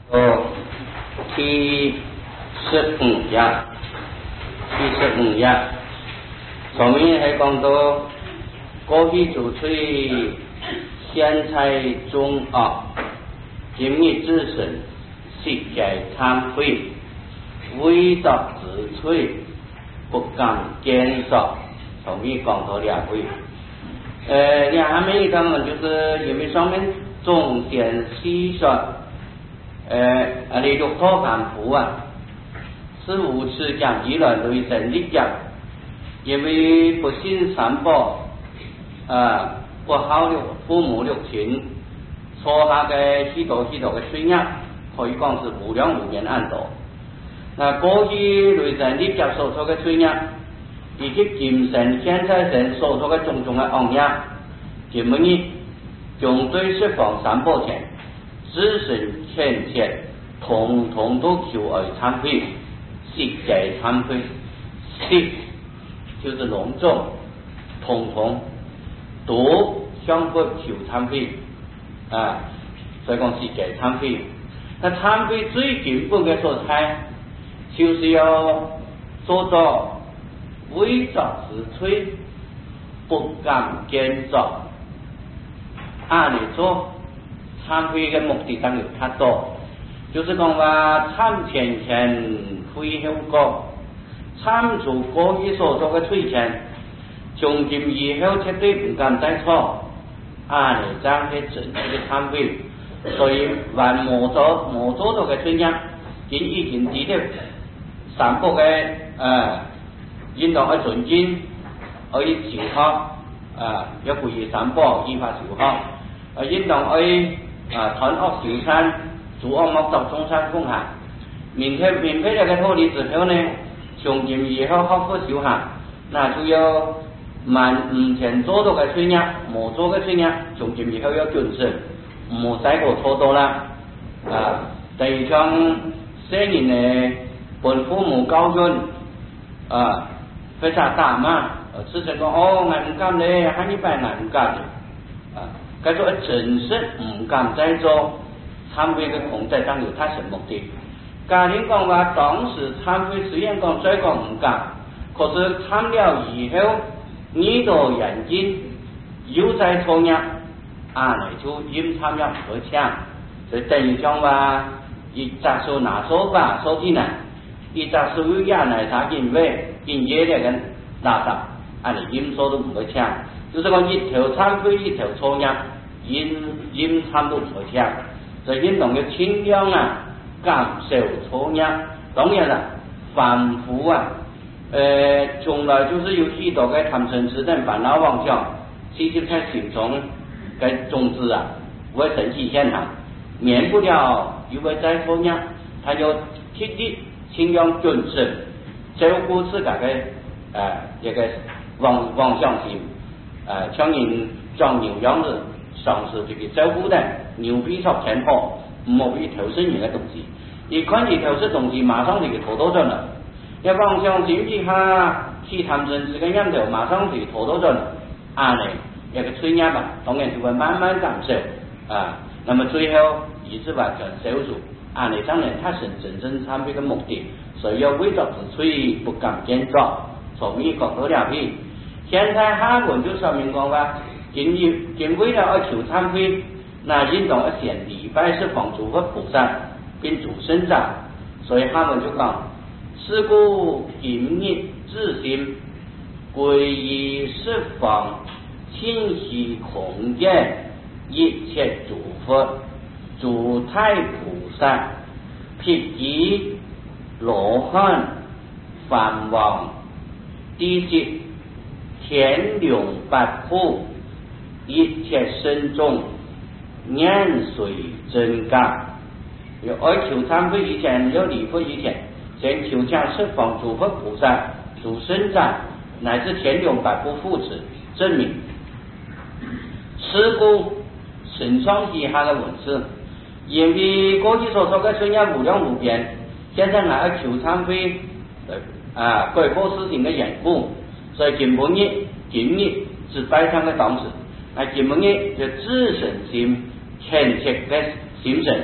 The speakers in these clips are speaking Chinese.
第15日，上面係講到過去主催現在中惡，今日自身設計懺悔，為作自催不敢堅守，上面講到兩位。下面一個呢，就是因為上面重點細說。你讀多感苦啊，是無恥講議論對神力講，因為不信三寶，不孝父母六親，所下嘅許多嘅罪孽，可以講是無量無邊暗道。那過去對神力講所做嘅罪孽，以及今生現在神所做嘅種種嘅惡業，今日將對釋放三寶前。自身欠缺，統統都求而懺悔，釋解懺悔，釋就是隆重，統統都相互求懺悔所以講釋解懺悔。那懺悔最基本嘅所在，就是要做到為作自催，不敢堅作，按理做。懺悔嘅目的當然太多，就是講話懺前悔後過，懺除過去所做嘅罪前，從今以後絕對唔敢再錯，嚟將係真正嘅懺悔。所以還冇做到嘅罪孽，已經知道三寶嘅應當去尊敬，去朝學，要皈依三寶，依法朝學，應當去。斷惡修善，諸惡莫作，眾善奉行。明天這個道理之後呢，從今以後學佛修行，那就要唔前做到嘅罪孽，冇做嘅罪孽，從今以後要謹慎，唔再過錯多啦。第二像聖人呢，本父母教訓，非常大嘛，之前講我唔敢咧，喊你拜我唔敢。叫做真實唔敢再做懺悔嘅控制，當有他什目的？家庭講話當時懺悔雖然講再講唔敢，可是懺了以後，耳朵眼睛又在錯入，你就陰懺了唔會搶，所以等於講話一隻手拿手把手機呢，一隻手又也來查因為因夜嘅人拿手，你陰手都唔會搶。就是講一條懺悔一條錯入，陰懺都唔會搶，所以應當要盡量減少錯入。當然啦，凡夫從來就是有許多嘅貪嗔癡等煩惱妄想，其實在心中嘅種子會升起現行，免不了又會再錯入，他就竭力盡量謹慎，照顧自己嘅一個妄想心。像人裝牛羊子，上次這個照顧的牛皮草前後，唔好去投射人嘅東西。一看你投射東西，馬上就給拖到咗啦。一妄想心之下，去貪嗔癡嘅念頭，馬上就拖到咗啦。一個罪孽吧，當然就會慢慢減少。那麼最後一直完全消除。你當然他是真正懺悔嘅目的，所以要為作自催，不敢堅作。從呢講到了去。現在下文就說明講話，今為了要求懺悔，那應當要先禮拜釋放諸佛菩薩並諸聖長，所以下文就講：是故今日自心皈依釋放，清晰空見一切諸佛、諸太菩薩、辟支羅漢、梵王、地級。天龍八部一切聖眾念隨真覺，要求懺悔以前，要禮佛以前，先求將釋放諸佛菩薩、諸聖長乃至天龍八部護持證明。是故神創以下的文字，因為過去所說的罪孽無量無邊，現在還要求懺悔改過事情的緣故。所以今日是拜上嘅當時，今日就自身心虔切嘅心神，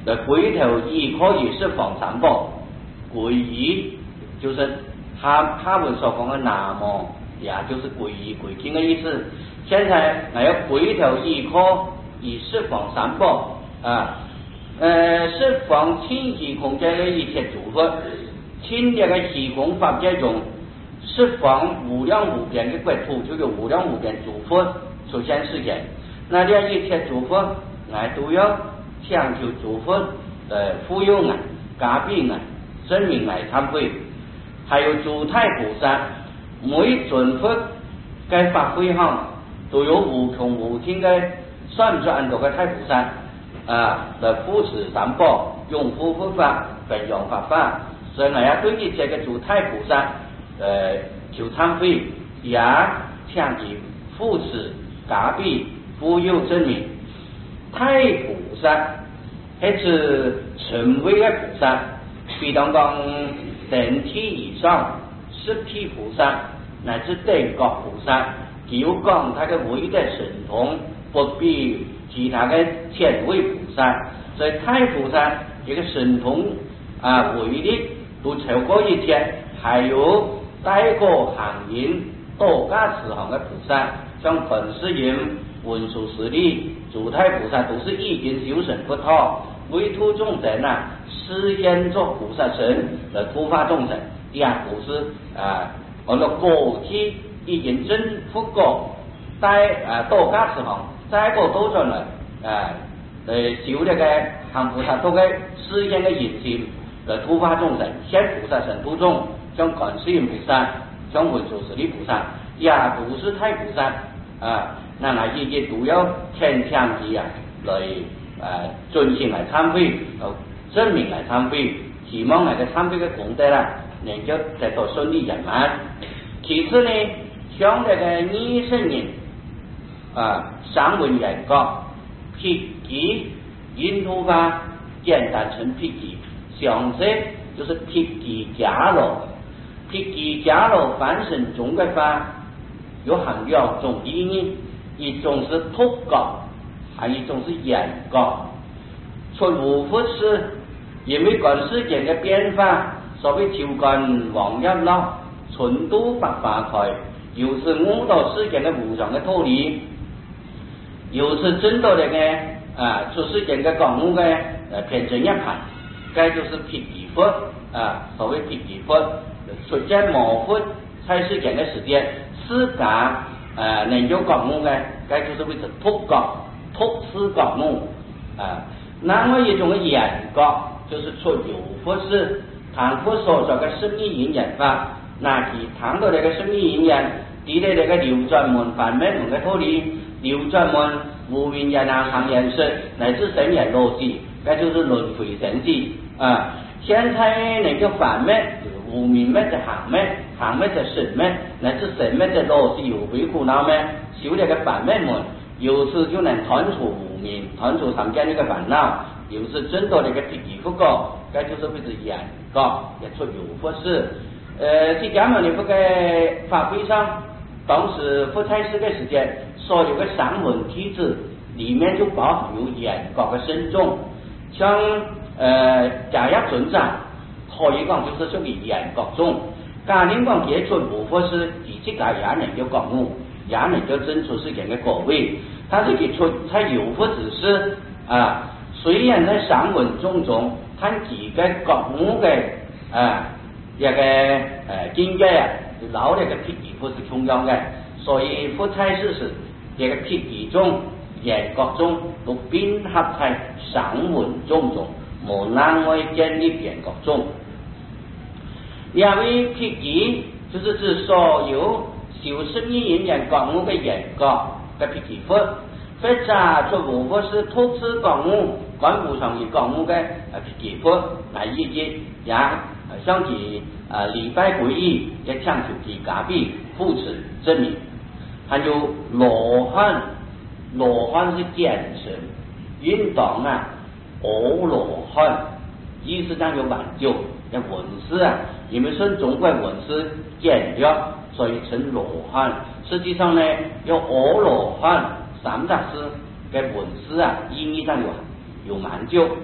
归头依可以释放三宝，皈依就是他们所讲的南无，也就是皈依归敬的意思。现在还要归头依可以释放三宝啊，释放清虚空间的一切诸佛，清这个虚空法界中释放无量无边的国土，就有无量无边诸佛出现世间。那这一切诸佛，俺都要强求诸佛的富有俺、加庇俺、证明来忏悔。还有诸太菩萨，每尊佛该发挥上都有无穷无尽的算不上多个太菩萨啊来扶持三宝，拥护佛法，分享法法。所以呢，要对于这个诸太菩萨求忏悔，也强其扶持、加庇、富有证明。太菩萨还是成为的菩萨，比方讲等体以上十体菩萨乃至等觉菩萨，就讲他的唯的神通不比其他的前位菩萨。所以太菩萨这个神通威力都超过一切，还有带过行人多加持行的菩萨，像本师人、文殊师利、诸太菩萨都是已经修成佛道，为度众生实现做菩萨身来度化众生，也不是我们过去已经证佛过，带多加持行，再过多转来修这个行菩萨都该实现的引心来度化众生，现菩萨身度众，像观世音菩萨、像文殊师利菩萨，也不是太菩萨那一些都要天强之来遵循来忏悔，证明来忏悔，希望那个忏悔的功德能够得到顺利圆满。其次呢，像那个二圣人三文人讲辟疾因突发简单成辟疾，详细就是辟疾伽罗。辟疾伽罗翻成中国话有含两种意义，一种是突觉，还有一种是眼觉。出无佛是因为观世间的变化，所谓求观王一老，纯度百花开，又是悟到世间的无常的道理，又是证到那个出世间的觉悟的偏正一派，该就是辟疾佛所谓辟疾佛出现模佛在世间的时间，世家能够觉悟的，该就是为是突觉、突世觉悟那么一种眼觉，就是出有佛是谈佛所说的生意因缘法，那其谈到那个生意因缘，第那个流转门、梵灭门的道理，流转门无明缘行缘识乃至神缘逻辑，那就是轮回神迹现在那个梵灭、无明灭的行灭，行灭的神灭，乃至神灭的逻辑有为苦恼灭，修那个梵灭门，有时就能断除无明，断除三界那个烦恼，有时真到那个辟疾佛觉，该就是为是眼觉，也出有佛事。在这么的这个法会上，当时佛在世的时间，所有的三文体字里面就包含有眼觉的深重，像假压尊者，可以讲就是属于眼觉中。假定讲接触无佛是自己家也能够觉悟，也能够证出世间的果位。但是其出在有佛之时虽然在散文中他自己觉悟的这个境界老那个辟疾佛是重要的，所以佛在世时这个辟疾中、眼觉中都并合在散文中，无难为建立眼觉中。因为辟疾就是指所有修生意因缘觉悟的眼觉的辟疾佛，或者出无佛是突世觉悟、观无常义觉悟的辟疾佛来意见，也像其礼拜皈依，也强求其加庇扶持证明。还有罗汉，罗汉是简称，运动阿罗汉，意思上有挽救的文字因为是中国文字简约，所以称罗汉。实际上呢，有阿罗汉三大师的文字意义上有挽救。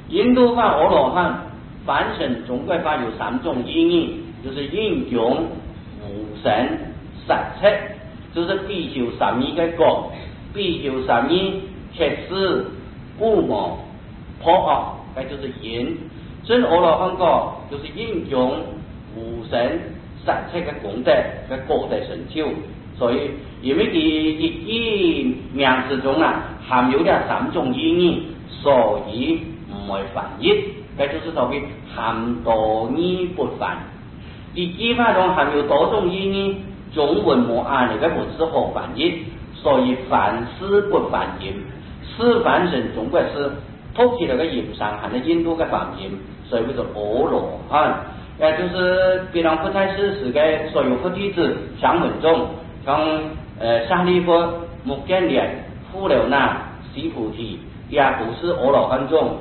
印度法、阿罗汉、凡圣、中国法有3种意义，就是应用、无神、实测，就是必修12个果，必修12切丝、不魔、破恶，那就是因。真阿罗汉果就是应用、无神、实测的功德的果德成就。所以因为一名词中含有了3种意义，所以唔会翻译，那就是所谓含多义不翻。一句话中含有多种意义，中文冇按那个文字好翻译，所以凡事不翻译，是翻成中国是托起那个音上含的印度的方言，所以叫做阿罗汉。就是别人不太是时的所有佛弟子像文中。像沙利佛、目犍连、富流那、悉菩提，也不是阿罗汉中。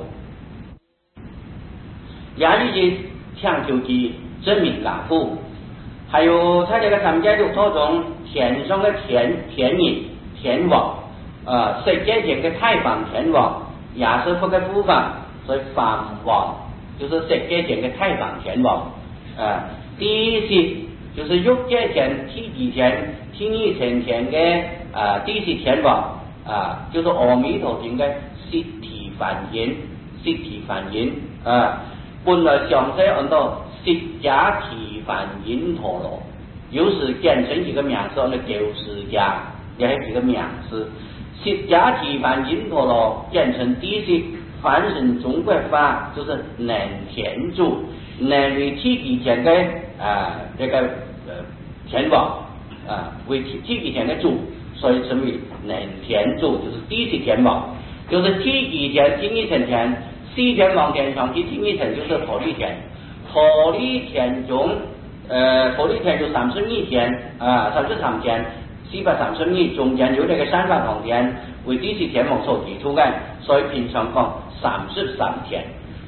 也就是强求其证明感悟。还有在这个三界六道中，天上的天人、天王，世界前的太上天王，也是佛的护法，所以梵王就是世界前的太上天王。第一是就是欲界天、天地天、天意成天的第四天王就是阿弥陀经的悉提梵音，悉提梵音本来详细按照释迦提梵音陀罗，有时简称一个名字，那旧释迦也是一个名字。释迦提梵音陀罗简称第四，翻成中国法就是能天主，能为天地天的这个天王为天地天的主，所以称为能天主，就是第四天王，就是天地天、天意成天、四天王天上去天意成就是陀利天，陀利天中陀利天就32天33天432，中间有那个三法同天为第四天王所提出的，所以平常讲33天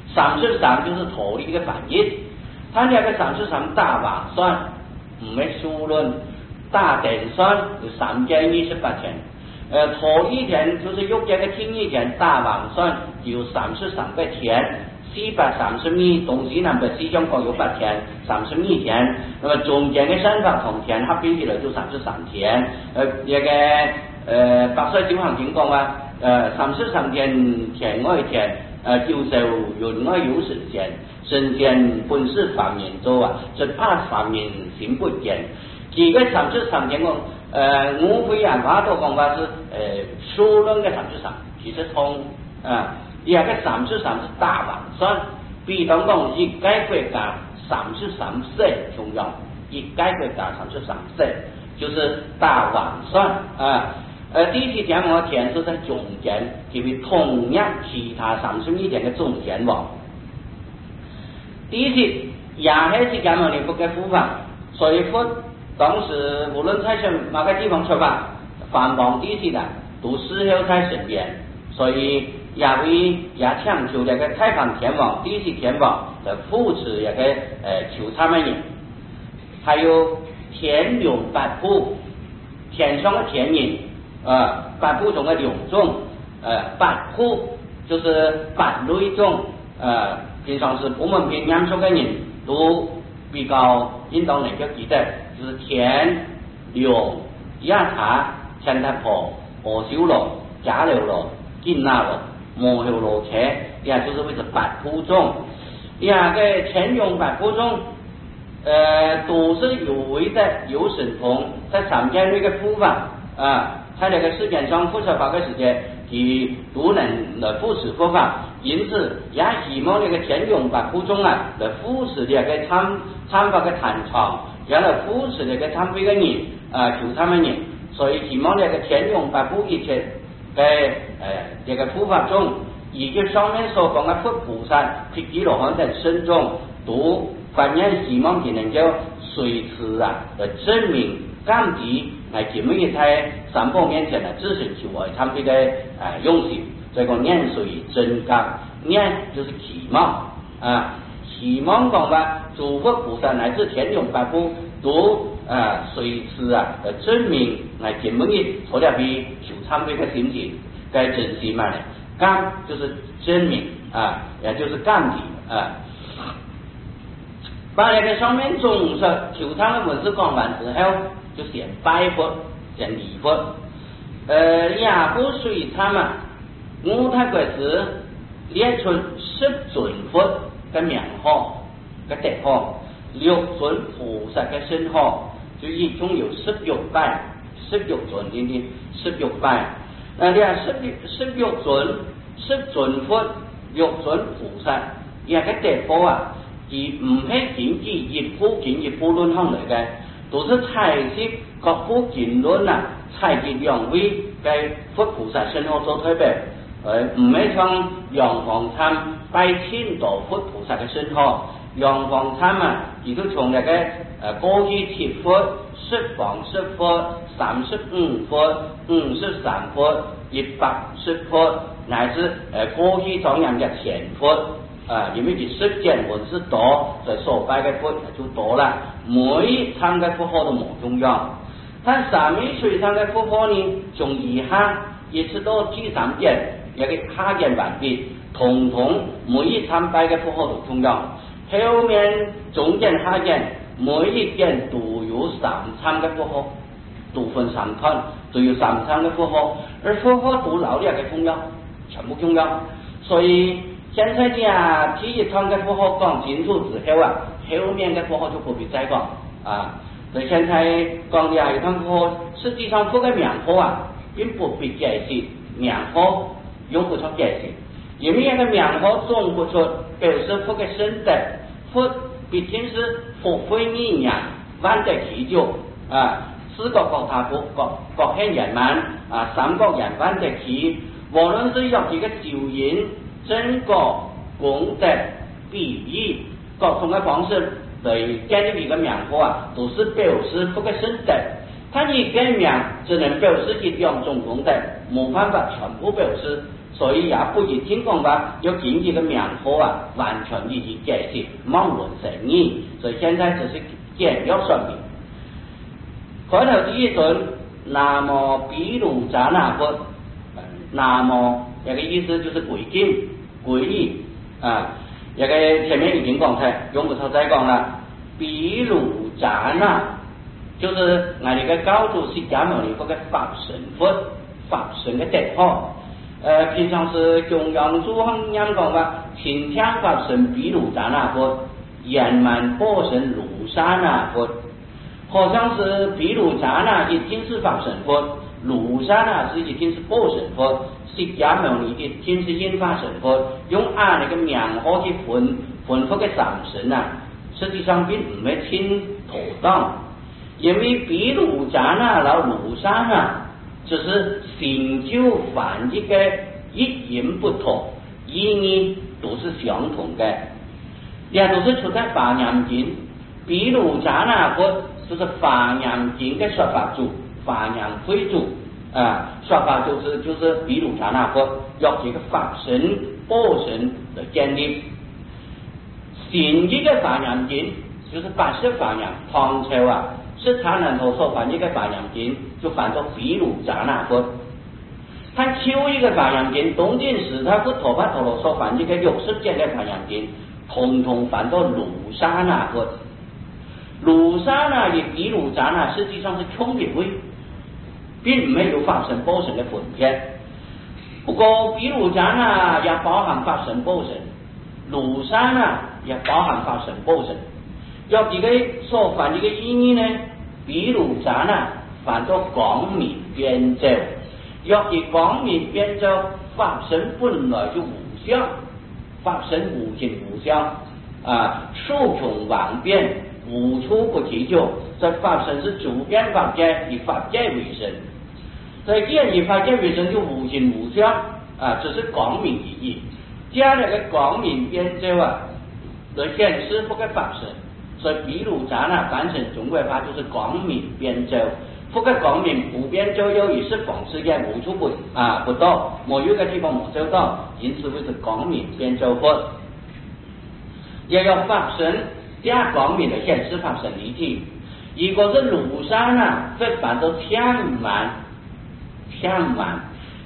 ，33就是陀利的翻译。他那个33大王算唔系数论，大定算有328天。陀利天就是欲界的天意天，大王算有33个天，432东西南北西中各有8天，32天。那么中间的三法同天合并起来就33天。那个白水九行经讲33天天外天，九受云外有神仙。神仙本是凡人做只怕凡人心不见。几个33天讲五非人法都讲法是数论的33，其实通第二个33是大王算，比方讲一个国家33岁重要，一个国家33岁就是大王算第四天王天是在中间，因为同样其他31天的中间王。第一是也是释迦牟尼佛的护法，所以佛当时无论在哪个地方出发，梵王第四都事后在身边，所以也强求那个太上天王、第四天王的扶持那个求他们人，还有天龙八部，天上的天人八部中的6种八部就是八类种平常是我们平念诵的人都比较应当能够记得，就是天龙、亚茶、千达婆、阿修罗、迦楼罗、紧那罗、摩诃罗车，也就是为是八部中。个天龙八部中都是有为的有神通，在三界内的护法在那个世间上护持法的时间，其都能来扶持佛法，因此也希望那个天龙八部中来扶持那个参法的坛场，也来扶持那个参会的人求他们人，所以希望那个天龙八部一切在这个护法中，以及上面所讲的佛菩萨、辟支罗汉等圣众，都反映希望他能够随时来证明感激来节目一在三宝面前自身求爱参会的用心，所以讲念随真感，念就是期望期望讲吧，诸佛菩萨乃至天龙八部都随时证明来节目一除了比求参会的心情，该真心嘛呢？感就是证明啊，也就是干体啊。把那个上面总说求汤的文字讲完之后，就先拜佛，先礼佛。亚夫水参啊，五太国时列出10尊佛的名号、的德号，6尊菩萨的身号，就一共有16拜，16尊的16拜。那这16尊，10尊佛，6尊菩萨，也个德号啊。而唔係僅止一部論行嚟嘅，都是採集各部經論啊，採集兩位嘅佛菩薩身號做推表，唔係像楊房參拜千道佛菩薩嘅身號，楊房參啊，亦都從那個過去貼佛、10方10佛、35佛、53佛、110佛，乃至過去莊嚴嘅前佛。因為佢時間文字多，所以所拜嘅佛就多啦。每一參嘅佛號都冇重要，但三面水參嘅佛號呢，從以下一直到第3件，一個下件完畢，統統每一參拜嘅佛號都重要。後面中間下件每一件都有3參嘅佛號，都分3段，都有3參嘅佛號，而佛號都老啲嘅重要，全部重要，所以。現在呢，第一趟嘅佛號講清楚之後啊，後面嘅佛號就不必再講啊。所以現在講第一趟佛號，實際上佛嘅名號啊，並不必解釋，名號用不出解釋，因為一個名號總不出表示佛嘅身德，佛畢竟是佛慧名揚，萬德其久啊，四國各他佛各顯圓滿啊，三國人萬德其，無論是有幾個咒言。真果功德比喻各種嘅方式嚟建立一個名號啊，都是表示佛嘅身德。它一個名只能表示一兩種功德，冇辦法全部表示，所以也不一定講話要僅一個名號啊，完全予以解釋，望文生義。所以現在只是簡要說明。開頭第一尊南無毗盧遮那佛，南無一個意思就是歸敬。皈依啊，一個前面已經講咗，用不着再講啦。毗盧遮那就是我哋嘅教主釋迦牟尼佛嘅法身佛，法身嘅德號。平常是中央諸行念講話，清香法身毗盧遮那佛，圓滿報身盧舍那佛。好像是毗盧遮那一定是法身佛，盧舍那是一定是報身佛。釋迦牟尼的天是應化神佛，用按那個名號去分佛嘅三神啊，實際上並唔係清妥當，因為毗盧遮那和盧舍那只是成就梵譯嘅一言不同，意義都是相同嘅，也都是出在華嚴經。毗盧遮那佛就是華嚴經嘅說法主，華嚴會主。說法就是毗盧遮那佛用這個法身報身的建立，新譯嘅華嚴經就是80華嚴，唐朝啊釋迦牟尼所翻譯嘅華嚴經就翻作毗盧遮那佛，他舊譯嘅華嚴經東晉時他佛陀跋陀羅所翻譯嘅60節嘅華嚴經，統統翻作盧舍那佛。盧舍那與毗盧遮那實際上是重別位。並沒有法身報身的分別，不過毗盧遮那也包含法身報身，盧舍那也包含法身報身。有幾個所翻譯嘅意義呢？毗盧遮那翻作光明遍照，若以光明遍照，法身本來就無相，法身無盡無相啊，數窮萬變，無處不其究。這法身是主變法界，以法界為身。所以既然以法界為身，就無盡無相啊，這是光明意義。加了個光明遍照啊，來顯示佛嘅法身。所以毗盧遮那翻成中國話就是光明遍照。佛嘅光明不遍照，由於是廣世界無處不到，沒有一個地方沒找到，因此為是光明遍照佛。也有法身加光明的顯示法身離體。如果是盧舍那，這翻到羼滿，羼滿，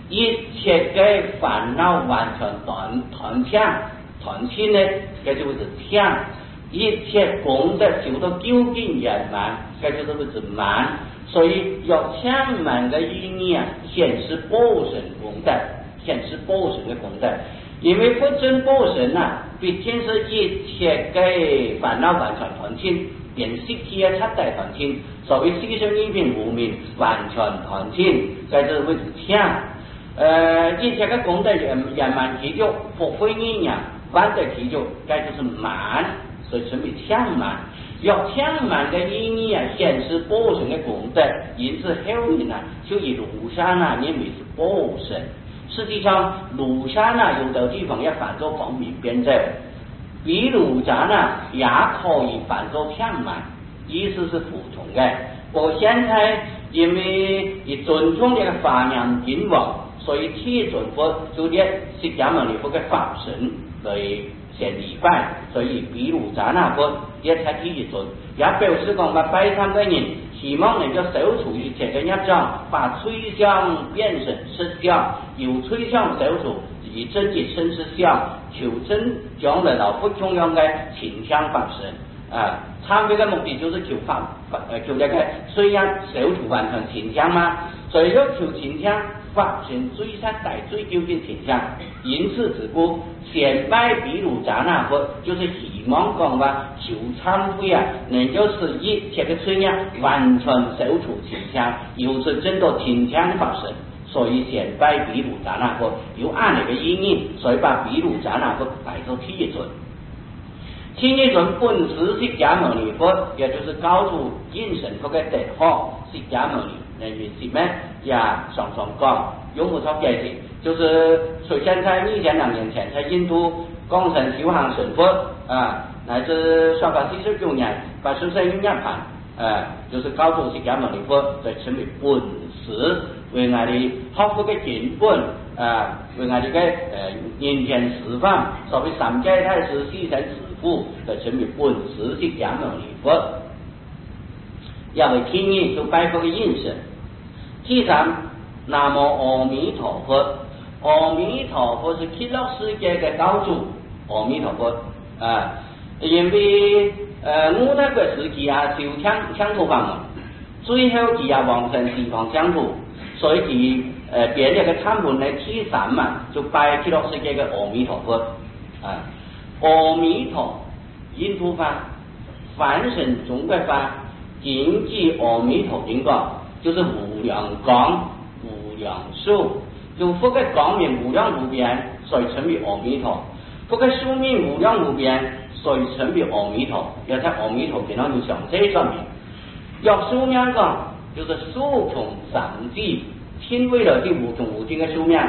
一切嘅烦恼完全断清呢，这就会是清。一切功德修到究竟圆满，这就是会是满。所以要强满的意义啊，显示报神功德，显示报神的功德。因为不真报神啊，毕竟是一切嘅烦恼完全断清，连习气啊彻底断清，所谓四圣一品无明完全断清，这就是会是强。一切嘅功德圆满其就不会阴阳，完得其就，这就是满。所以称为强满，要强满的意义啊，显示报神的功德，因此后面呢，就以庐山啊认为是报神。实际上，庐山啊有的地方要反作光明边走，比庐山啊也可以反作强满，意思是服从的。我现在因为尊重这个华严经王，所以铁尊佛就列释迦牟尼佛的法身来献礼拜，所以比如咱那佛也才第一尊，也表示讲把拜参的人希望能够消除一切的业障，把吹相变成实相，由吹相消除以真即生实相，求真将来老佛中央的清香法身啊。参会的目的就是求求这个虽然消除完成清香嘛，所以要求清香。发现最善带最究竟倾向，因此之故，显拜比如咱那佛，就是希望讲话求忏悔啊，能够使一切的罪业完全消除倾向，由此真到倾向发生。所以显拜比如咱那佛有按那个意义，所以把比如咱那佛摆作第一尊。第一尊本师释迦牟尼佛，也就是高处应神佛的德号释迦牟尼。原是咩也常常讲，用不着解释，就是首先在1200年前，在印度广成修行成佛啊，乃至349年把生生运涅盘就是高度释迦牟尼佛在称为本师，为我哋学佛嘅根本为我哋嘅人间示范，所谓三界太师四神师父，就称为本师释迦牟尼佛，也为天意就拜佛嘅应神。第三，南无阿弥陀佛。阿弥陀佛是极乐世界的高主，阿弥陀佛因为五大国时期啊修乡土法门，最后其也完成西方乡土，所以其编这个参本的第三嘛，就拜极乐世界的阿弥陀佛阿弥陀印度法，梵神中国法，经记阿弥陀经讲。就是无量光、无量寿，就佛的光明无量无边，所以称为阿弥陀；佛的寿命无量无边，所以称为阿弥陀。要在阿弥陀经上有详细说明。要寿命讲，就是寿穷三际，天为了的无穷无尽的寿命。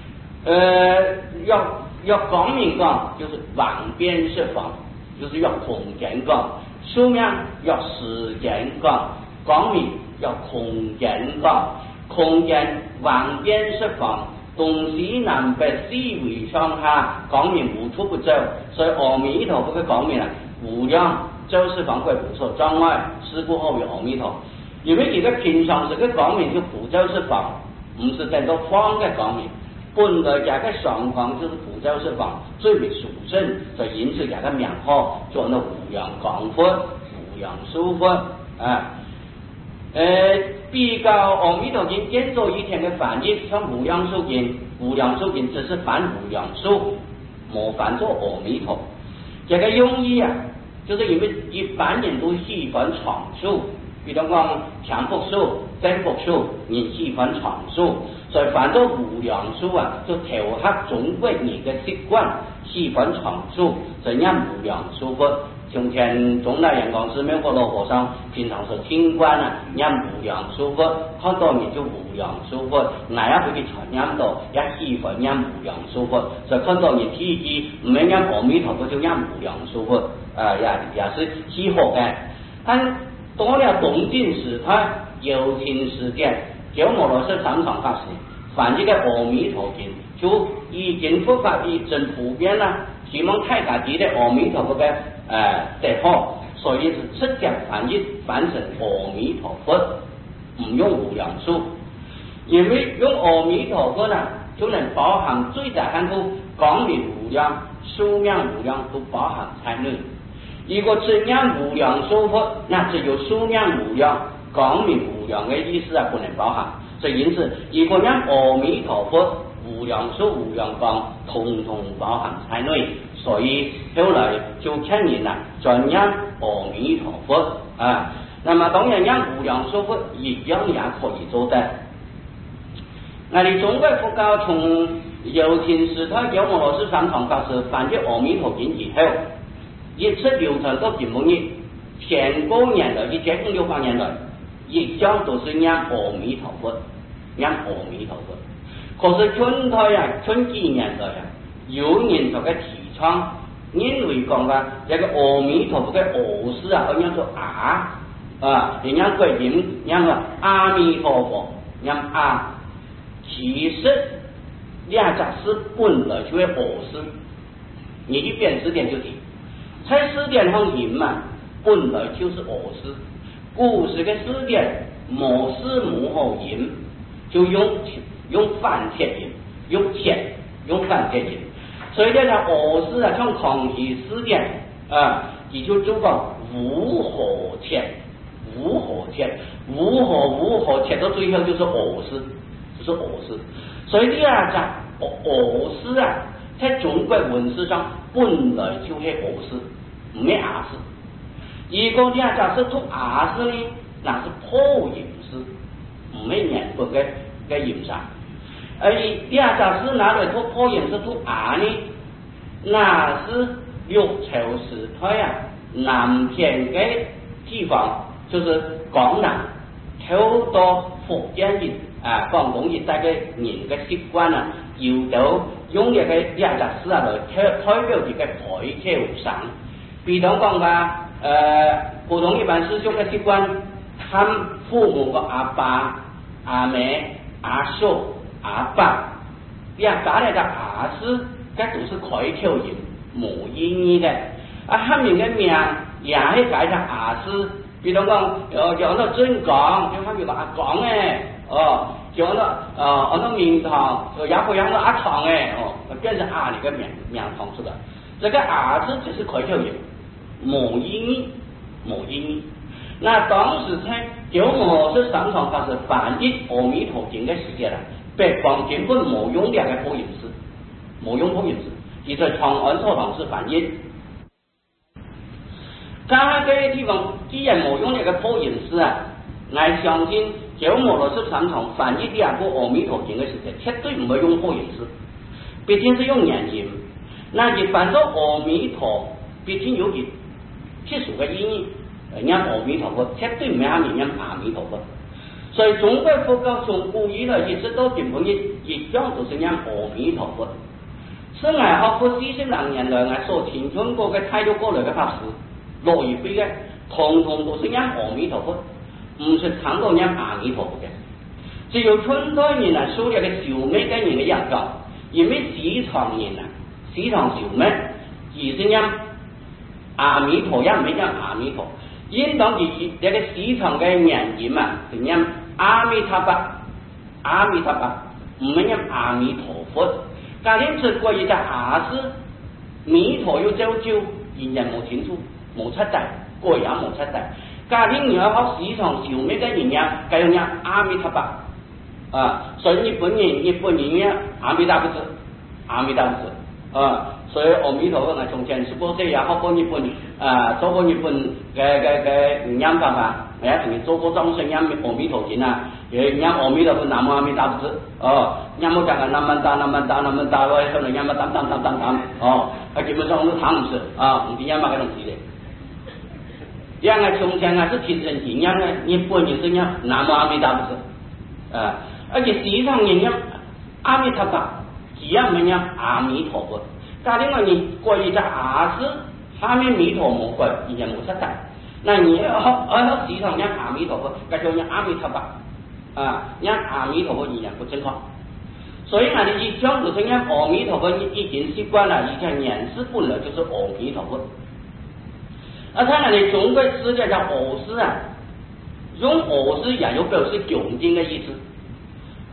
要光明讲，就是万边十方，就是要空间讲；寿命要时间讲，光明。要空间讲，空间万边十方，东西南北四维上下，光明无处不走。所以阿弥陀佛的光明啊，无量周世方鬼无所障碍，是故号为阿弥陀。因为这个平常这个光明就普周世方，不是等到方的光明，本来这个双方就是普周世方，最为殊胜，所以因此这个名号叫那无量光佛、无量寿佛比较阿弥陀经建造一天的翻译，像无量寿经，无量寿经只是翻无量寿，没翻作阿弥陀。这个用意啊，就是因为一般人都喜欢长寿，比如讲强福寿、增福寿，人喜欢长寿，所以翻作无量寿啊，就调合中国人的习惯，喜欢长寿，这样无量寿佛。从前中大阳光寺妙法老和尚平常是听惯了念无量寿佛，看到你就无量寿佛，那也会去传念到，也喜欢念无量寿佛，所以看到你提起唔係念阿弥陀佛就念無量壽佛，也是喜好嘅。但到了東晉時代、有情時間，叫俄羅斯常常發生，翻譯嘅阿彌陀經就已經佛法已真普遍啦，希望大家記得阿彌陀佛嘅德號，所以是直接翻譯翻成阿彌陀佛，唔用無量壽。 因为用阿弥陀佛呢，就能包含最大限度光明无量、寿命无量都包含在内。如果只念无量寿佛，那只有寿命无量、光明无量的意思不能包含。所以因此，如果念阿弥陀佛，无量寿、无量光，统统包含在内。所以后来就劝人专念阿弥陀佛啊。那么当然念无量寿佛一样也可以做的。我哋中国佛教从有情时代九摩罗什三藏法师翻译阿弥陀经以后，一直流传到今日，千多年来，接近600年来，一向都是念阿弥陀佛，念阿弥陀佛。可是近代近几年来有人就嘅提倡，认为讲这个阿弥陀佛嘅阿字好像做人家改音念个阿弥陀佛，念阿。其实两者是本来就会阿字，你一编字典就提，在字典上音本来就是阿字，古时嘅字典冇字冇好音，就用反切音，用反切音，所以这个阿字像康熙字典也就做个无合切，无合切到最后就是阿字。是阿字，所以第二个阿字在中国文字上本来就是阿字，唔系阿字。如果第二个是读阿字呢，那是破音字，唔系念过嘅音上。而第二个是哪里读破音字读阿呢？那是六朝时代南边嘅地方，就是江南，好多福建人。广东一带嘅人嘅习惯要到用呢个两个字来代表自己嘅排球上。比如讲普通一般师兄嘅习惯，喊父母嘅阿爸、阿妹、阿叔、阿爸，加嚟嘅阿字，这都是开口音，冇意义嘅。喊人嘅名也係改成阿字，比如讲叫到真讲，就喊人阿讲叫按照名堂，也会让到阿堂变成阿里个名堂出来。这个阿字只是开口音，冇意义。那当时在九摩罗什三藏法师翻译阿弥陀经的时间北方根本冇用两个破音字，而在长安错堂是翻译。刚这个地方既然冇用两个破音字我相信九摩罗什三藏翻译第二部阿弥陀经的时间，绝对唔会用破音字，毕竟是用念经。那一翻到阿弥陀，毕竟有其特殊嘅意义。念阿弥陀佛，绝对唔系喊念阿弥陀佛。所以中国佛教从古以来一直到今日，一向都是念阿弥陀佛。是外学佛40年来所听闻过嘅太多过来嘅法师，罗一辈嘅，统统都是念阿弥陀佛。唔是常到念阿弥陀佛嘅，只有春代人收了个小妹嘅人嘅人教，因为市场人市场小妹，而是念阿弥陀，也唔系念阿弥陀，应当是这个市场嘅人言是念阿弥陀佛，唔系念阿弥陀佛。家因此过一只阿字，弥陀要照照，人冇清楚，冇出世，过也冇出世。家庭你要學市場小咩嘅人呀，繼續念阿彌陀佛所以日本人念阿彌陀佛所以阿彌陀佛從前14歲也學過日本做過日本嘅念法我也曾經做過裝聲念阿彌陀經念阿彌陀佛南無阿彌陀佛念冇講南無大我可能念冇當基本上都談唔出唔知念乜嘅東西嘅。两个从前是听人经验日本人是念南无阿弥陀佛而且实际上人念阿弥陀佛，只要没念阿弥陀佛。假定你过一只阿字，下面弥陀冇过，人家冇出世。那你要实际上念阿弥陀佛，那就念阿弥陀佛念阿弥陀佛人家不正确。所以我哋一向都是念阿弥陀佛，已经习惯了，以前念字本来就是阿弥陀佛。看来你中国字叫阿字用阿字也有表示恭敬的意思。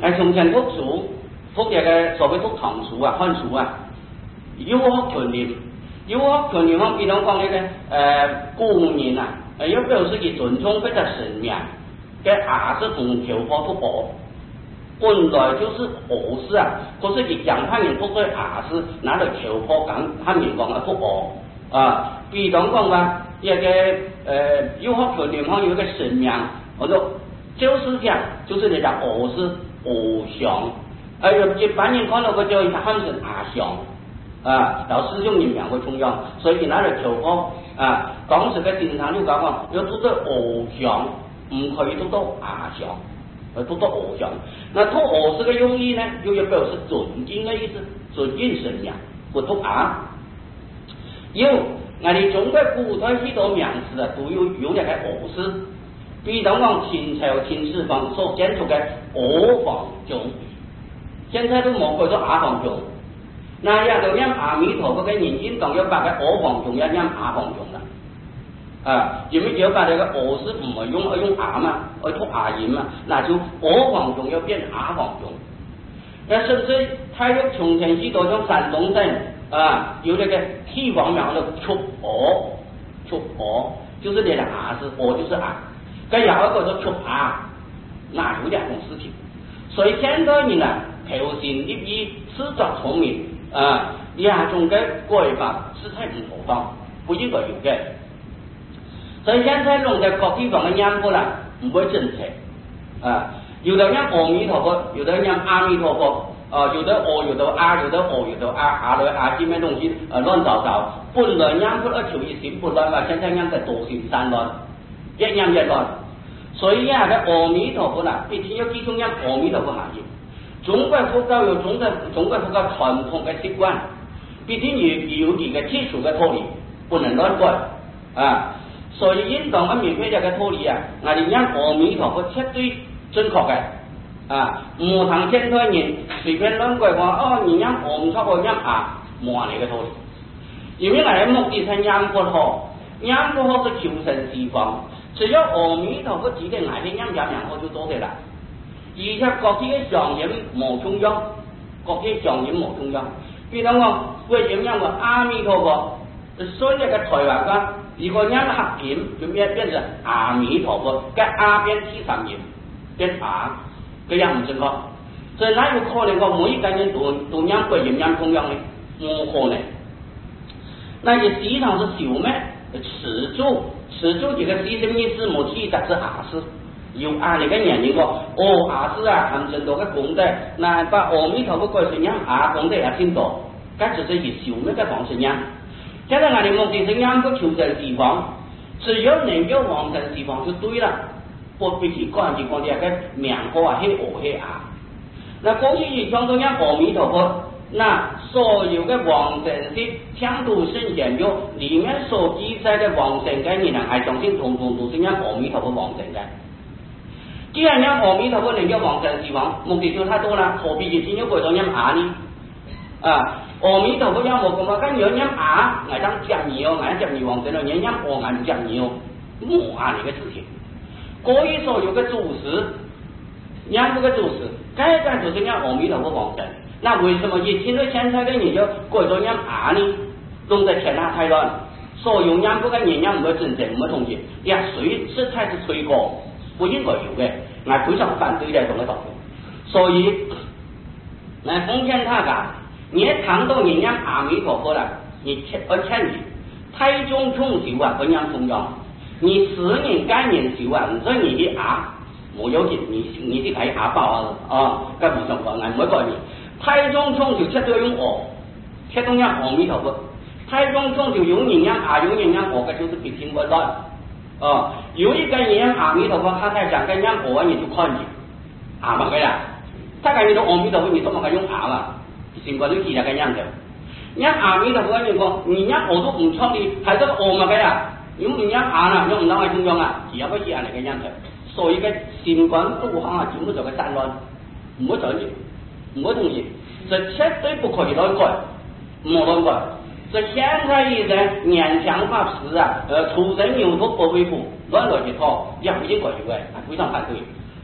从前读书，读这个所谓读唐书啊、汉书啊，有学群念，有学群念方，比方讲那个古人啊，有表示佢尊重嗰隻神明嘅牙是同條科讀學，本來就是學士啊，可是佢講他人讀對牙是拿嚟條科講，他人講啊讀學啊，比方講話一個有學群念方有個神明，我就就是講，就是你講學士偶像，一般人看到佢就他們是牙像。啊，然後師兄念兩個重要，所以拿嚟調科啊，當時嘅電產要講要讀到偶像，唔可以讀到牙像，要讀到偶像。那讀偶是嘅用意呢，就要表示尊敬嘅意思，尊敬神明，不讀牙。有我哋中國古代許多名詞啊，都有一個偶字，比如講清朝秦始皇所建築嘅阿房宮，現在都冇改咗阿房宮。那也就因阿彌陀佛嘅人經當要把個阿房宮一因阿房宮啦，啊，因為只要把這個阿字唔係用阿嘛，去讀阿音嘛，那就阿房宮要變阿房宮。那甚至他有從前許多種山東省啊，有那個地方名叫出阿，就是那個阿字，阿就是阿，咁有一個叫出阿，那有兩種事情。所以現代人啊，投信立意，自作聰明。啊，兩種嘅改法是太唔妥當，不應該有嘅。所以現在弄在各地方嘅念佛啦，唔會正確。啊，有的念阿彌陀佛，有的念阿彌陀佛，有的有的阿，有的有的阿來阿啲咩東西亂糟糟。本來念佛求一心不亂嘛，現在念得多心散亂，越念越亂。所以呀，嘅阿彌陀佛啦，必定要記住念阿彌陀佛下意。中國佛教有中國佛教傳統嘅習慣，必定有幾個基礎嘅道理，不能亂改啊！所以應當我明白這個道理啊，我哋念阿彌陀佛絕對準確嘅啊！唔通現代人隨便亂改話你念阿彌陀佛念阿，冇呢個道理。因為我哋目的係念佛學，念佛學是求神西方，只要阿彌陀佛指定我哋念佛就多嘅啦。而且各地嘅上人冇中央，各地上人冇中央。比如講，為點樣話阿彌陀佛，所以個台灣講，如果念合音就變成阿彌陀佛，跟阿變第三音變阿，這樣唔正確。所以哪有可能講每一個人都念貴音念中央呢？冇可能。那就實際上是小咩？持咒這個是什麼意思？冇記得是阿字。有阿你嘅人認過，阿字啊含真多嘅功德，那把阿彌陀佛改成念阿功德也挺多，咁就是以小咩嘅方式念。現在我哋目的是念個求神西方，只要能夠往神西方就對啦，不必去關注講啲嘅名號啊，係阿係阿。那過去以講到念阿彌陀佛，那所有嘅往生的天都聖賢有裡面所記載嘅往生嘅人啊，係相信統統都是念阿彌陀佛往生嘅。既然念阿彌陀佛能夠往生西方，目的就太多啦，何必去先要改咗念阿呢？啊，阿彌陀佛有冇咁啊？跟住念阿，我當接你哦，我接你往生咯，念阿我唔接你哦，冇阿呢個事情。過去所有嘅祖師，念這個祖師，該就是念阿彌陀佛往生。那為什麼一聽到現在嘅人就改咗念阿呢？弄得天下太亂，所有念佛嘅人也唔會真正唔會同意，呀，誰是才是吹過？不應該有嘅，我非常反對這種嘅道理。所以，我奉勸大家，你談到你念阿彌陀佛啦，你勸你太重重修啊，不念中央。你10年9年修啊，唔使你去阿，冇有錢，你去睇阿爆啊，咁唔相關，我唔會改你。太重重修，切都要用我，切都念阿彌陀佛。太重重修有人念阿，有人念我，嘅就是必定會亂。有一個人念阿彌陀佛，他在講跟念我，你就看住阿嘛嘅啦。他講你到阿彌陀佛，你怎麼可以用阿嘛？成個都記得個樣嘅。念阿彌陀佛你講，你念我都唔錯你，係得阿嘛嘅啦。如果唔念阿啦，用唔到係中央啊，只有個字係嚟嘅樣嘅。所以嘅善觀導向啊，全部就係散亂，唔會再念，唔會同意，就絕對不可以亂改，冇亂改。這現在一人年強法師啊，出身牛禿不為父，亂來一套，也不應該有嘅，非常反對。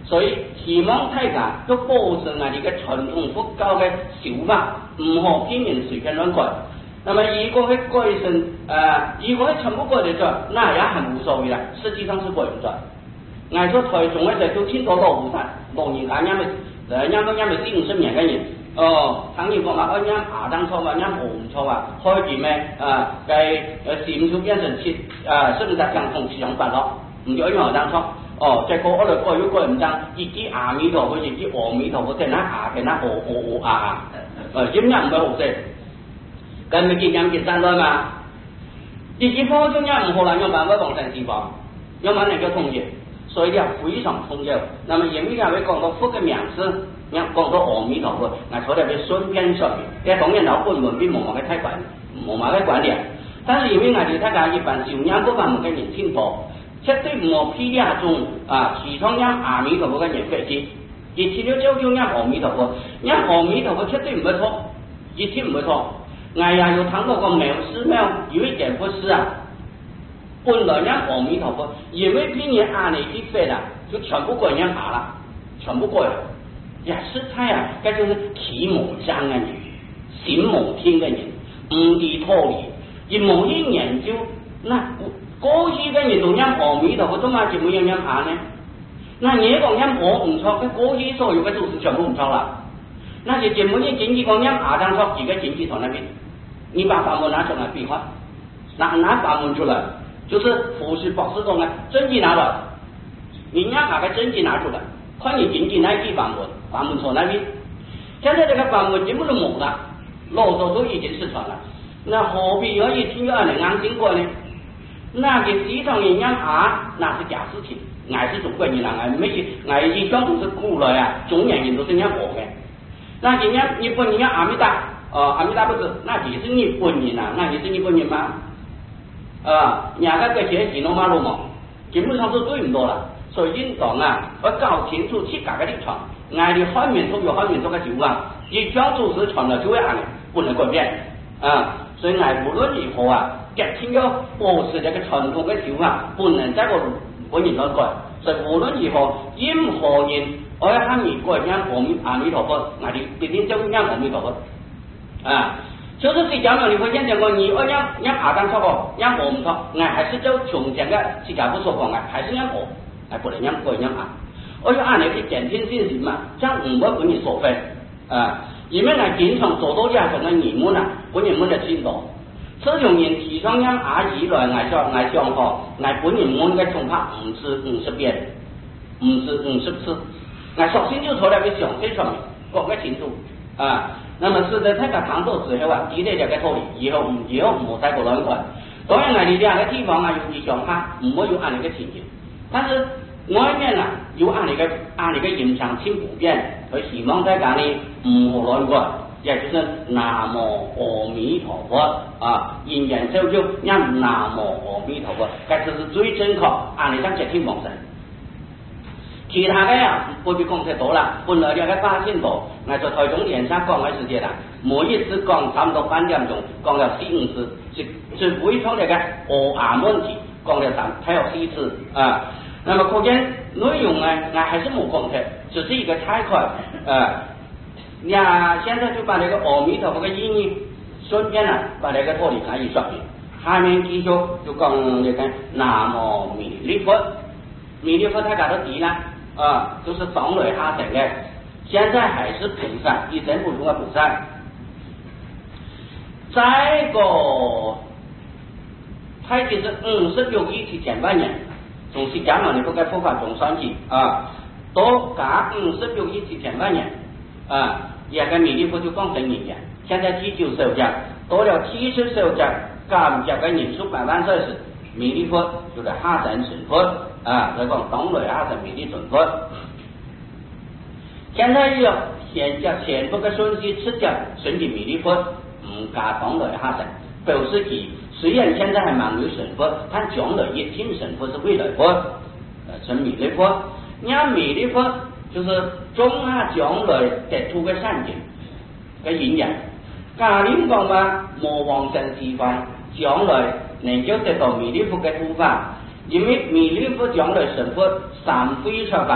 所以希望大家都保持我哋嘅傳統佛教嘅手法，唔好偏見隨便亂改。那麼如果係改成如果係全部改得咗，那也係無所謂啦，實際上是改唔咗。我說台中嘅就千多老菩薩，老人家因為40-50年嘅人，唐人講話，因亞當錯啊，因我唔錯啊，開住咩計閃出變成甚至相同四種八咯，唔叫因亞當錯。即個我哋改要改唔得，一支阿彌陀佛，一支阿彌陀佛，即係那嘅那點解唔係好識？咁咪見飲見生來嘛？一支科中間唔可能用辦法往上釋放，要問人嘅同意，所以呢非常重要。那麼因為佢講到佛嘅名字，講到阿彌陀佛，我坐喺佢身邊上面，因為當然老本門邊冇乜嘅太管，冇乜嘅管理。但是因為我哋大家一般受仰嗰方面嘅人聽過。絕對唔好批兩種時常念阿彌陀佛嘅人飛機，而前了就叫念阿彌陀佛，念阿彌陀佛絕對唔會錯，一切唔會錯。我也有睇過個廟寺廟有一件佛事本來念阿彌陀佛，因為今年阿彌去飛啦，就全部改念阿啦，全部改了。也是他這就是體無章嘅人，心無天嘅人，唔知道理，而冇一研究那。過去嘅人都念阿彌陀佛，做乜就冇人念阿呢？那你講念阿唔錯，佢過去所有嘅祖師全部唔錯啦。那就節目呢經濟講念阿當錯，幾個經濟從那邊，你把法門拿出來比劃，拿法門出來，就是佛師博士講嘅真經拿來，你念阿嘅真經拿出來，看你經濟那一法門從那邊。現在這個法門全部都冇啦，老早都已經失傳了，那何必可以聽到人安心過呢？那個西藏人念阿，那是假事情，我是中國人啦，我沒去，我一向都是古來中原人都是念阿嘅。那人家日本人念阿彌達，阿彌達不是，那也是日本人啦，那也是日本人嗎？人家個寫喜怒馬路嘛，基本上都對唔到啦。所以應當要搞清楚自家嘅立場，我哋漢民族有漢民族嘅習慣，一向祖師傳了就會安嘅，不能改變所以我無論如何一定要保持這個傳統嘅手法，不能再個本人亂改。所以無論如何，任何人我要喊你改念阿彌陀佛，我哋必定就念阿彌陀佛就是釋迦牟尼佛現講你要念阿當錯過，念我唔錯，我還是就從前嘅釋迦佛所講嘅，還是念我，不能念改念阿。我要按你去減輕信心嘛，這樣唔會本人所費因為我經常做到這樣嘅疑問本人冇得聽到。這種人提倡念阿以來，我想學，我本人冇嘅恐怕唔是50遍，唔是50次，我索性就坐喺個詳細上面講得清楚那麼是在這個唐朝之後積累這個道理，以後唔好再過亂改。當然我哋兩個地方有意想法，唔會有按你嘅情形，但是外面有按你嘅音響聽不變，佢希望大家呢唔好亂改。也就是南無阿彌陀佛因緣受就念南無阿彌陀佛，這是最正確，按你咁接聽往生。其他嘅不必講太多啦，本來兩個8千多，我在台中連上講嘅時間每一次講差唔多半點鐘，講了4-5次，是非常那個阿問題，講了3有4次那麼可見內容我還是冇講太，只是一個太快現在就把那個阿彌陀佛的意義順便把那個道理可以說明。下面繼續就講那個南無彌勒佛，彌勒佛大家都知啦就是上來下生的，現在還是菩薩，一生不同的菩薩。再個他就是56億7千萬年，從釋迦牟尼佛嘅佛法中算起都加56億7千萬年也跟彌勒佛就講成人嘅，現在19首講，到了70首講，加這個人數100萬歲時，彌勒佛就是下生成佛所以講當來下生彌勒成佛。現在要先將前佛嘅順序吃掉，順住彌勒佛唔加當來下生，表示其雖然現在還蠻有成佛，但將來一定成佛是未來佛成彌勒佛。你看彌勒佛就是中將來得出嘅善境嘅因緣，假如講話無往生西方，將來能夠得到彌勒佛嘅護法，因為彌勒佛將來成佛3非出法，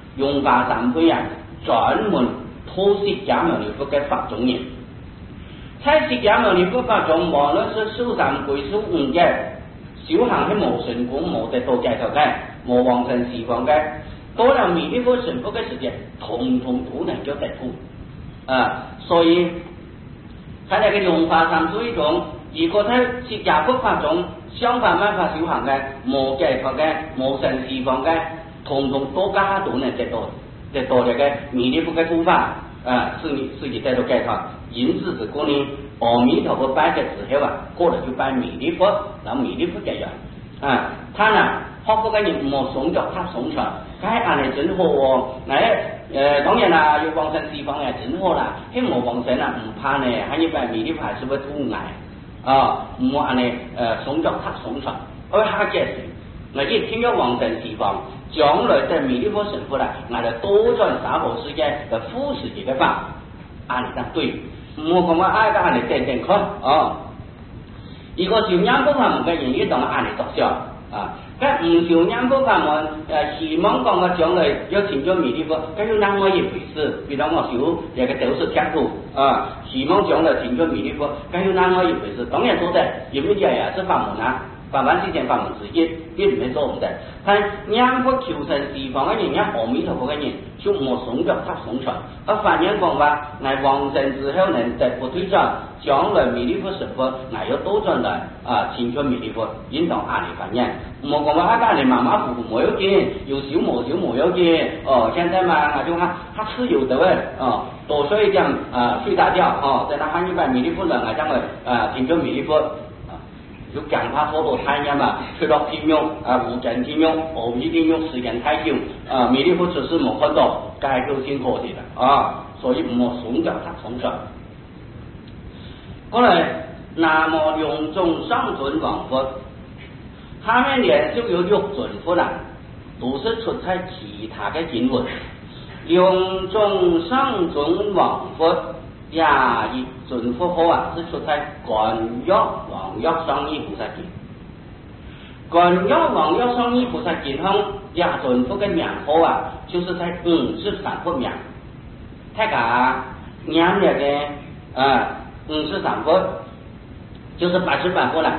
用法三会啊，专门托释迦牟尼佛嘅法中人。在释迦牟尼佛法中，无论是修三归修五嘅修行係無成功、無得到解脫嘅、無往生西方嘅，到了彌勒佛成佛嘅時間，統統都能夠得到啊！所以喺呢個用法三會中，如果喺釋迦佛法中相反辦法修行嘅、無解脫嘅、無生西方嘅，統統都家都能得到呢個彌勒佛嘅護法啊，使你得到解脫。因此，這個呢，阿彌陀佛拜嘅時候啊，過來就拜彌勒佛，然後彌勒佛嘅人啊，他呢學佛嘅人唔好慫腳踏慫場，佢係按嚟真好喎。當然啦，要往生西方係真好啦，希望往生啊唔怕呢，喺要拜彌勒佛係不突兀啊，唔好按嚟慫腳踏慫場，而下嘅事，我一聽咗往生西方，將來在彌勒佛成佛啦，我哋多轉三寶世界嘅富世界嘅法，按嚟得對。唔好講話挨家嚟正正確哦。如果受仰佛法門嘅人，要當按嚟作想啊。咁唔受仰佛法門希望講嘅將來要成咗彌勒佛，咁要另外一回事。比如我受一個道士天土啊，希望將來成咗彌勒佛，咁要另外一回事。當然做得，因為這也是法門啊。法門之前法門之一，你唔係做唔得。但仰佛求生西方嘅人，仰阿彌陀佛嘅人，就唔好慫腳踏慫場。而反言講話，我往生之後能得不退轉，將來彌勒佛成佛，我要多轉來啊，成就彌勒佛，應當按嚟反言。唔好講話啊，你馬馬虎虎冇要緊，有少冇要緊。哦，現在嘛，我就他吃有得嘅，哦，多睡一覺睡大覺，哦，在他喊一拜彌勒佛人啊，將來成就彌勒佛。就講他好多太陽嘛，去到天用無盡天用，無邊天用時間太久彌勒佛只是冇看到，該都辛苦啲啦所以唔好慫腳踏慫場。後來南無龍種上尊王佛，下面連就有6尊佛啦，都是出在其他嘅經文。龍種上尊王佛呀，一尊佛號啊，是出在觀音王藥上義菩薩經。觀音王藥上義菩薩經中，呀尊佛嘅名號啊，就是在53佛名。大家念那個53佛，就是88佛啦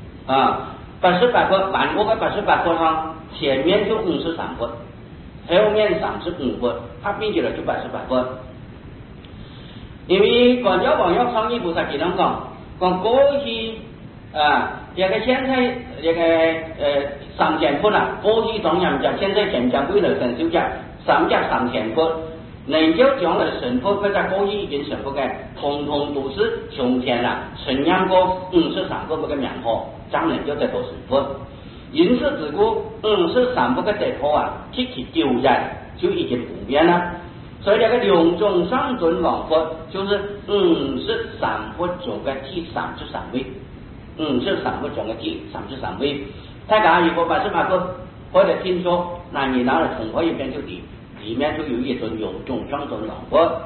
88佛，萬國嘅88佛哈，前面就53佛，後面35佛，它並起來就88佛。因為觀音王藥上義菩薩經中講過去一個現在一個3000佛啦，過去當然講現在全講歸來成就講3000佛，能夠將來成佛，或者過去已經成佛嘅，統統都是從前啦，承認過53佛嘅名號，將能夠得到成佛。因此自古53佛嘅得法啊，其丟人就已經不變啦。所以這個龍種上尊王佛就是53佛中嘅第33位，53佛中嘅第33位。大家如果88佛或者聽說，那你拿嚟重複一遍就對，裡面就有一尊龍種上尊王佛。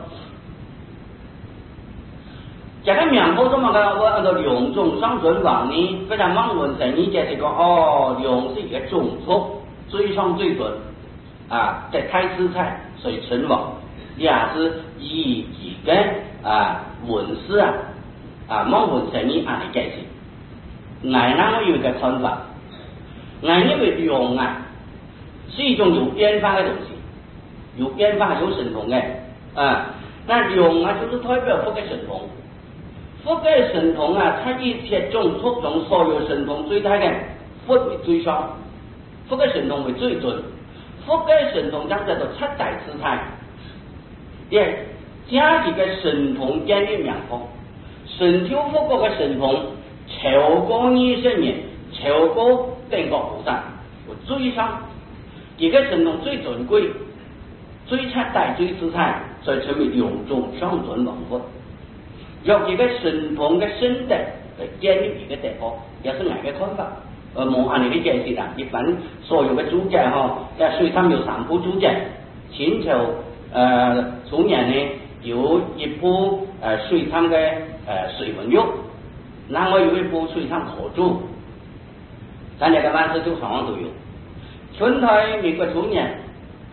這個名號怎麼個？我按照龍種上尊王呢，非常盲文神意解釋講，龍是一個種族，最上最尊在太子菜，所以稱王。也是以幾個文字盲文神意按嚟解釋。我那有一個看法，我認為龍是一種有變化嘅東西，有變化有神通嘅那龍就是代表佛嘅神通。佛嘅神通它一切種族中所有神通最大嘅，佛為最上，佛嘅神通為最準，佛嘅神通將叫做7大姿態。也加幾個神通建立名號，神超佛國嘅神通超過20年，超過定國菩薩，最上一個神通最尊貴、最7大、最姿態，所以稱為龍種上尊王佛。有幾個神通嘅身德嚟建立一個德法，也是哪個看法？冇按你嘅解釋啦。一般所有嘅注解在水上有3部注解，清朝。中年呢有一部水淌嘅水文玉，另外有一部水淌可注，咱這個萬事就雙方都有。春台美國中年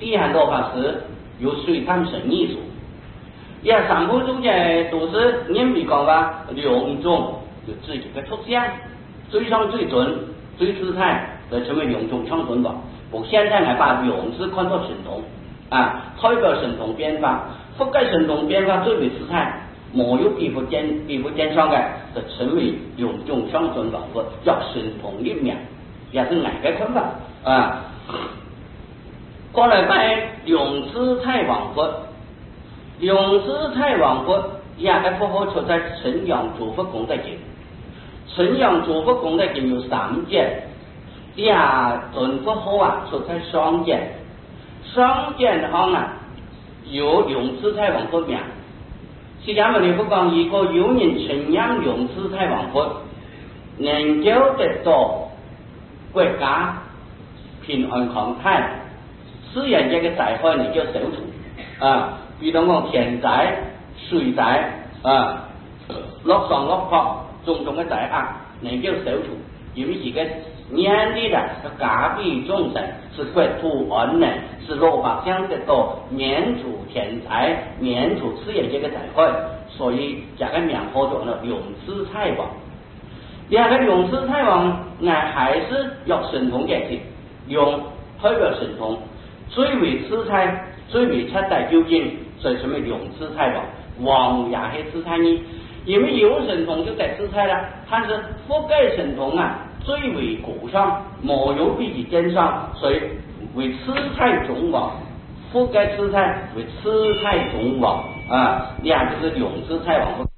地汉罗法师有水探神艺术，也三部中间都是人比讲话两种，就自己的出现，最上最准最自在的成为两种创存法。我现在来把两字看作神通啊，代表神通变化，覆盖神通变化最为自在。没有皮肤尖上的，就成为两种创存法或叫神通一面，也是哪个看法啊？过来拜两字太王佛，两字太王佛也个佛号出在陈阳诸佛功德经，陈阳诸佛功德经有3节，呀尊佛号啊出在双节，双节上啊有两字太王佛名。释迦牟尼佛讲，如果有人承认两字太王佛，能够得到国家平安康泰，自然这个灾害你就消除啊，比如讲天灾、水灾啊、落霜落雹种种的灾厄能够消除，因为这个念力的加庇众生，是国土安宁，是老百姓得到免除天灾、免除自然这个灾害，所以这个名号叫做永世太王。两个永世太王，还是要神通解释，用代表神通，最为自在、最为彻底究竟，所以什么永世太王？王也是自在呢，因为有神通就得自在了，但是覆盖神通啊，最为高尚，没有比其尖上，所以为自在中王，覆盖自在为自在中王啊，这就是永世太王。